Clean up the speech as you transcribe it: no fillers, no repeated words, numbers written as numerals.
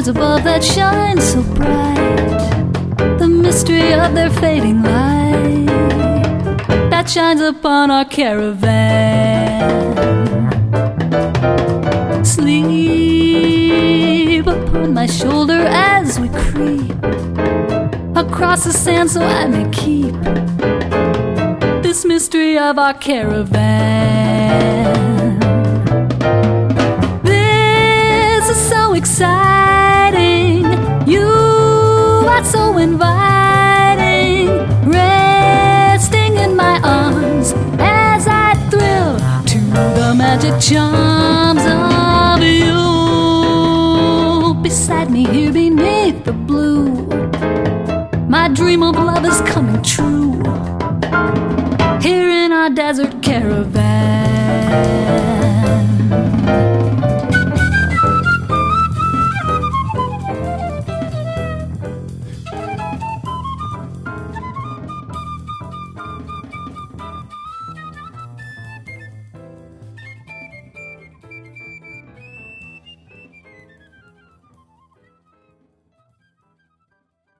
stars above that shine so bright, the mystery of their fading light that shines upon our caravan. Sleep upon my shoulder as we creep across the sand so I may keep this mystery of our caravan. This is so exciting, you are so inviting, resting in my arms as I thrill to the magic charms of you. Beside me here beneath the blue, my dream of love is coming true here in our desert caravan.